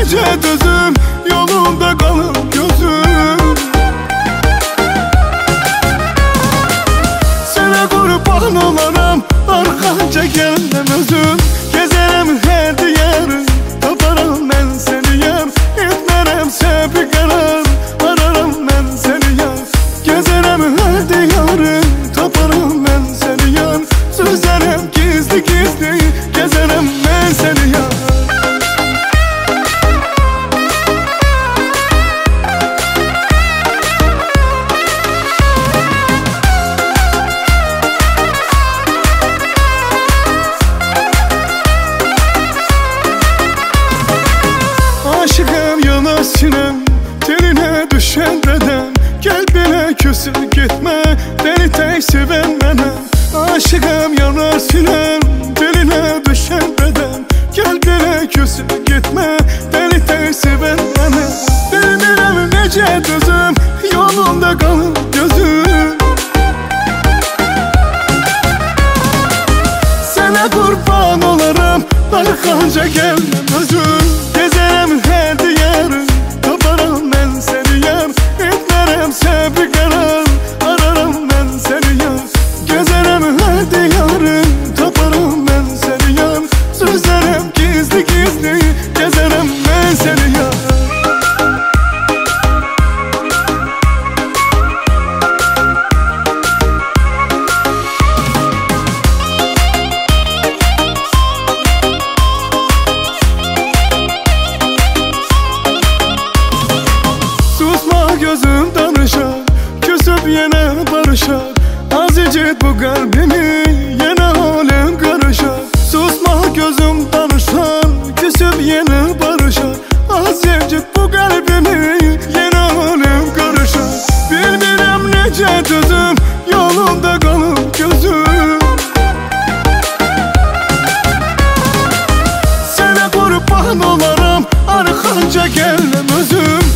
nece dözüm, yolunda kalır gözüm. Sana kurban olaram, arkanca gelmem özüm. Gezerim her diyarı, taparım ben seni yar. Etmerem sebi karar, ararım ben seni yar. Gezerim her diyarı, taparım ben seni yar. Sözlerim gizli gizli, gezerim ben seni yar. Aşıkım yanar sinem, teline düşen beden. Kalbine küsüp gitme, beni tek seven bana. Aşıkım yanar sinem, teline düşen beden. Kalbine küsüp gitme, beni tek seven bana. Bilmirem nece dözüm, yolunda kalır gözüm. Sana kurban olarım, arkanca gelmem özüm. Gezerim her diyarı, taparım ben seni yar. Etmerem sebi karar, ararım ben seni yar. Gezerim her diyarı, taparım ben seni yar. Sözlerim gizli gizli, gezerim ben seni yar. Gözüm danışar, küsüp yine barışar. Azıcık bu kalbimi, yine halim karışar. Susma gözüm danışar, küsüp yine barışar. Azıcık bu kalbimi, yine halim karışar. Bilmirem nece dözüm, yolunda kalır gözüm. Sana kurban olarım, arkanca gelmem özüm.